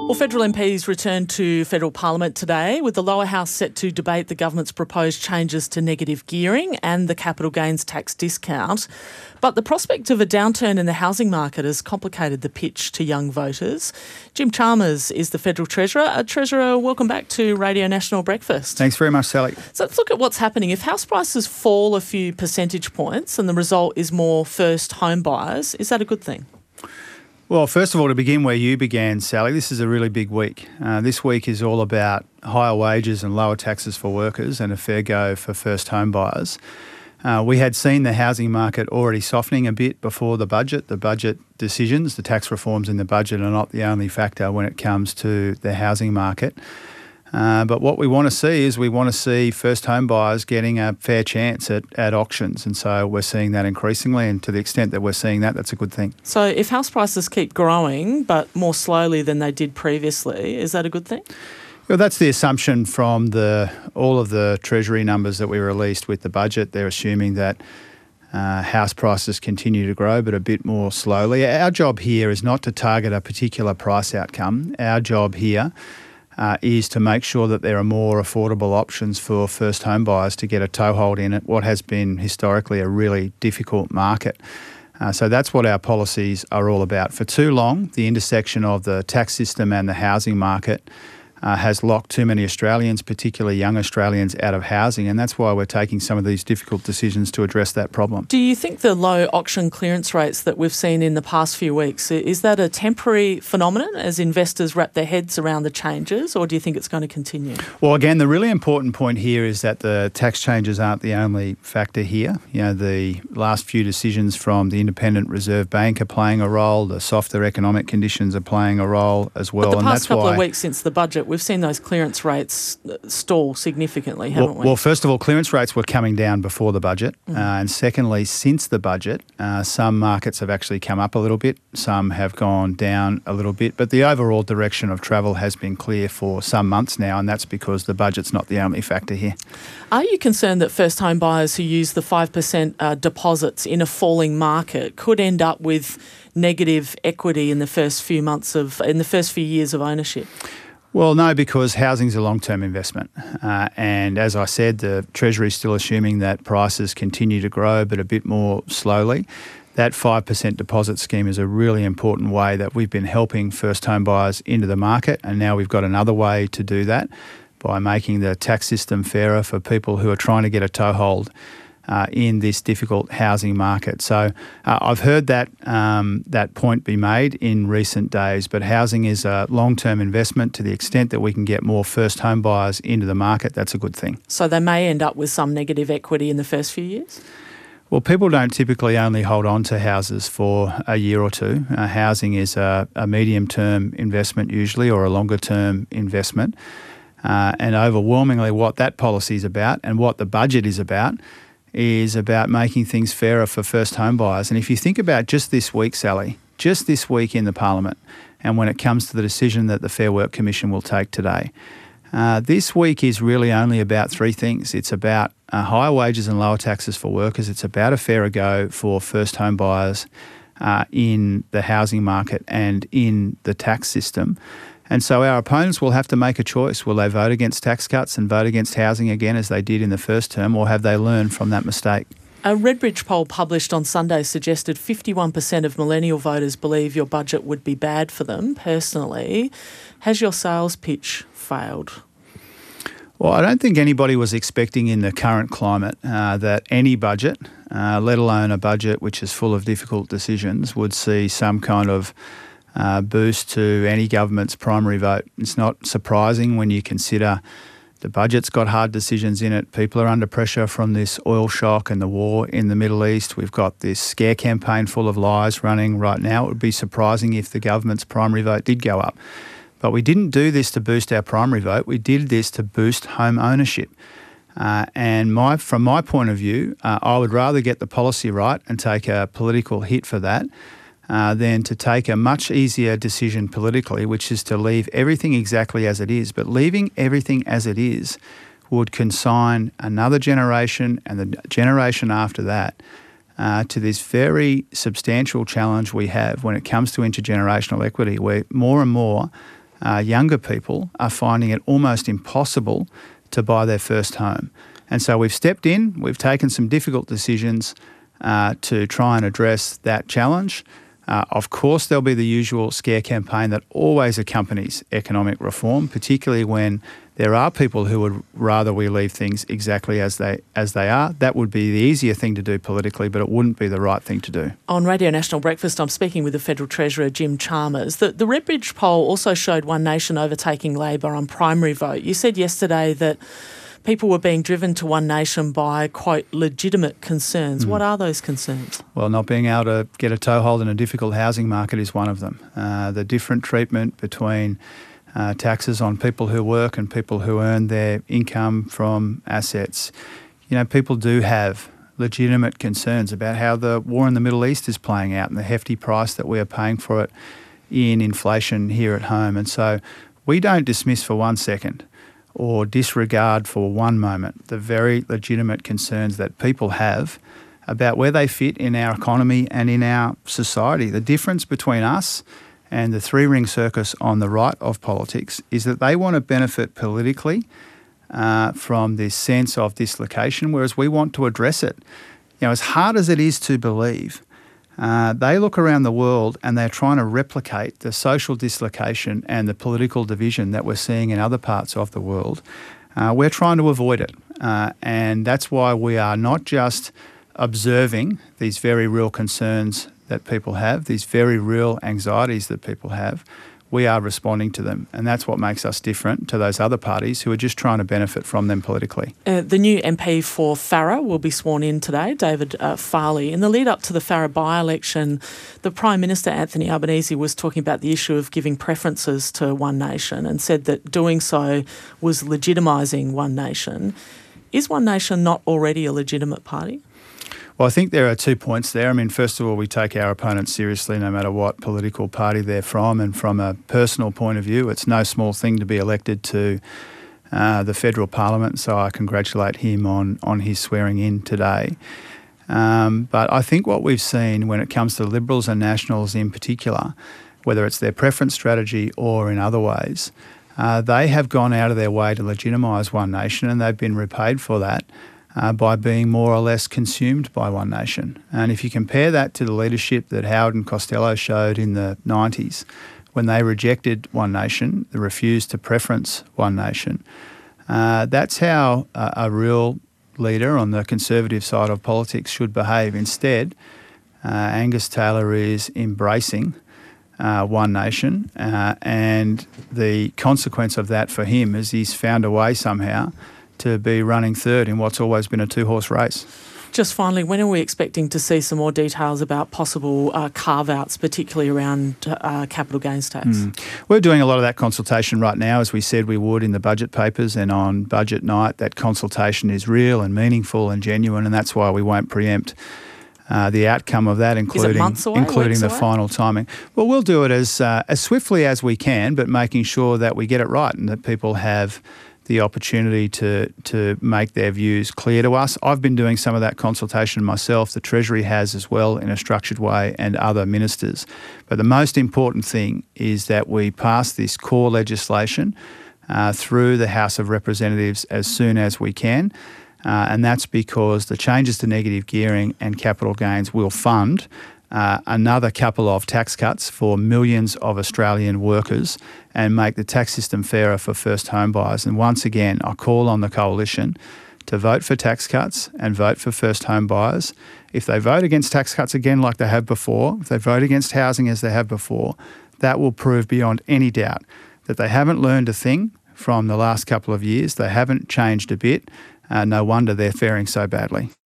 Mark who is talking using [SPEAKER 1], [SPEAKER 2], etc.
[SPEAKER 1] Well, federal MPs returned to federal parliament today, with the lower house set to debate the government's proposed changes to negative gearing and the capital gains tax discount. But the prospect of a downturn in the housing market has complicated the pitch to young voters. Jim Chalmers is the federal treasurer. Treasurer, welcome back to Radio National Breakfast.
[SPEAKER 2] Thanks very much, Sally.
[SPEAKER 1] So let's look at what's happening. If house prices fall a few percentage points and the result is more first home buyers, is that a good thing?
[SPEAKER 2] Well, first of all, to begin where you began, Sally, this is a really big week. This week is all about higher wages and lower taxes for workers and a fair go for first home buyers. We had seen the housing market already softening a bit before the budget. The budget decisions, the tax reforms in the budget are not the only factor when it comes to the housing market. But what we want to see is first home buyers getting a fair chance at auctions. And so we're seeing that increasingly, and to the extent that we're seeing that, that's a good thing.
[SPEAKER 1] So if house prices keep growing but more slowly than they did previously, is that a good thing?
[SPEAKER 2] Well, that's the assumption from all of the Treasury numbers that we released with the budget. They're assuming that house prices continue to grow, but a bit more slowly. Our job here is not to target a particular price outcome. Our job here is to make sure that there are more affordable options for first home buyers to get a toehold in at what has been historically a really difficult market. So that's what our policies are all about. For too long, the intersection of the tax system and the housing market has locked too many Australians, particularly young Australians, out of housing, and that's why we're taking some of these difficult decisions to address that problem.
[SPEAKER 1] Do you think the low auction clearance rates that we've seen in the past few weeks, is that a temporary phenomenon as investors wrap their heads around the changes, or do you think it's going to continue?
[SPEAKER 2] Well, again, the really important point here is that the tax changes aren't the only factor here. You know, the last few decisions from the Independent Reserve Bank are playing a role. The softer economic conditions are playing a role as well.
[SPEAKER 1] But the past couple of weeks since the budget, we've seen those clearance rates stall significantly, haven't we?
[SPEAKER 2] Well, first of all, clearance rates were coming down before the budget. And secondly, since the budget, some markets have actually come up a little bit. Some have gone down a little bit. But the overall direction of travel has been clear for some months now, and that's because the budget's not the only factor here.
[SPEAKER 1] Are you concerned that first home buyers who use the 5% deposits in a falling market could end up with negative equity in the first few years of ownership?
[SPEAKER 2] Well, no, because housing's a long-term investment. And as I said, the Treasury is still assuming that prices continue to grow, but a bit more slowly. That 5% deposit scheme is a really important way that we've been helping first home buyers into the market, and now we've got another way to do that by making the tax system fairer for people who are trying to get a toehold in this difficult housing market. So I've heard that point be made in recent days, but housing is a long-term investment. To the extent that we can get more first home buyers into the market, that's a good thing.
[SPEAKER 1] So they may end up with some negative equity in the first few years?
[SPEAKER 2] Well, people don't typically only hold on to houses for a year or two. Housing is a medium-term investment usually, or a longer-term investment. And overwhelmingly what that policy is about and what the budget is about making things fairer for first home buyers. And if you think about just this week, Sally, just this week in the Parliament, and when it comes to the decision that the Fair Work Commission will take today, this week is really only about three things. It's about higher wages and lower taxes for workers. It's about a fairer go for first home buyers in the housing market and in the tax system. And so our opponents will have to make a choice. Will they vote against tax cuts and vote against housing again as they did in the first term, or have they learned from that mistake?
[SPEAKER 1] A Redbridge poll published on Sunday suggested 51% of millennial voters believe your budget would be bad for them personally. Has your sales pitch failed?
[SPEAKER 2] Well, I don't think anybody was expecting in the current climate that any budget, let alone a budget which is full of difficult decisions, would see some kind of boost to any government's primary vote. It's not surprising when you consider the budget's got hard decisions in it. People are under pressure from this oil shock and the war in the Middle East. We've got this scare campaign full of lies running right now. It would be surprising if the government's primary vote did go up. But we didn't do this to boost our primary vote. We did this to boost home ownership. And from my point of view, I would rather get the policy right and take a political hit for that than to take a much easier decision politically, which is to leave everything exactly as it is. But leaving everything as it is would consign another generation and the generation after that to this very substantial challenge we have when it comes to intergenerational equity, where more and more younger people are finding it almost impossible to buy their first home. And so we've stepped in, we've taken some difficult decisions to try and address that challenge. Of course, there'll be the usual scare campaign that always accompanies economic reform, particularly when there are people who would rather we leave things exactly as they are. That would be the easier thing to do politically, but it wouldn't be the right thing to do.
[SPEAKER 1] On Radio National Breakfast, I'm speaking with the Federal Treasurer, Jim Chalmers. The Redbridge poll also showed One Nation overtaking Labor on primary vote. You said yesterday that people were being driven to One Nation by, quote, legitimate concerns. What are those concerns?
[SPEAKER 2] Well, not being able to get a toehold in a difficult housing market is one of them. The different treatment between taxes on people who work and people who earn their income from assets. You know, people do have legitimate concerns about how the war in the Middle East is playing out and the hefty price that we are paying for it in inflation here at home. And so we don't dismiss for 1 second or disregard for one moment the very legitimate concerns that people have about where they fit in our economy and in our society. The difference between us and the three-ring circus on the right of politics is that they want to benefit politically from this sense of dislocation, whereas we want to address it. You know, as hard as it is to believe, they look around the world and they're trying to replicate the social dislocation and the political division that we're seeing in other parts of the world. We're trying to avoid it. And that's why we are not just observing these very real concerns that people have, these very real anxieties that people have. We are responding to them, and that's what makes us different to those other parties who are just trying to benefit from them politically.
[SPEAKER 1] The new MP for Farrer will be sworn in today, David Farley. In the lead up to the Farrer by-election, the Prime Minister, Anthony Albanese, was talking about the issue of giving preferences to One Nation and said that doing so was legitimising One Nation. Is One Nation not already a legitimate party?
[SPEAKER 2] Well, I think there are 2 points there. I mean, first of all, we take our opponents seriously no matter what political party they're from. And from a personal point of view, it's no small thing to be elected to the federal parliament. So I congratulate him on his swearing in today. But I think what we've seen when it comes to Liberals and Nationals in particular, whether it's their preference strategy or in other ways, they have gone out of their way to legitimise One Nation, and they've been repaid for that by being more or less consumed by One Nation. And if you compare that to the leadership that Howard and Costello showed in the 90s, when they rejected One Nation, they refused to preference One Nation, that's how a real leader on the conservative side of politics should behave. Instead, Angus Taylor is embracing One Nation, and the consequence of that for him is he's found a way somehow to be running third in what's always been a two-horse race.
[SPEAKER 1] Just finally, when are we expecting to see some more details about possible carve-outs, particularly around capital gains tax?
[SPEAKER 2] We're doing a lot of that consultation right now, as we said we would in the budget papers, and on budget night that consultation is real and meaningful and genuine, and that's why we won't preempt the outcome of that, including the final timing. Well, we'll do it as swiftly as we can, but making sure that we get it right and that people have the opportunity to make their views clear to us. I've been doing some of that consultation myself. The Treasury has as well in a structured way, and other ministers. But the most important thing is that we pass this core legislation through the House of Representatives as soon as we can. And that's because the changes to negative gearing and capital gains will fund another couple of tax cuts for millions of Australian workers and make the tax system fairer for first home buyers. And once again, I call on the Coalition to vote for tax cuts and vote for first home buyers. If they vote against tax cuts again like they have before, if they vote against housing as they have before, that will prove beyond any doubt that they haven't learned a thing from the last couple of years. They haven't changed a bit. No wonder they're faring so badly.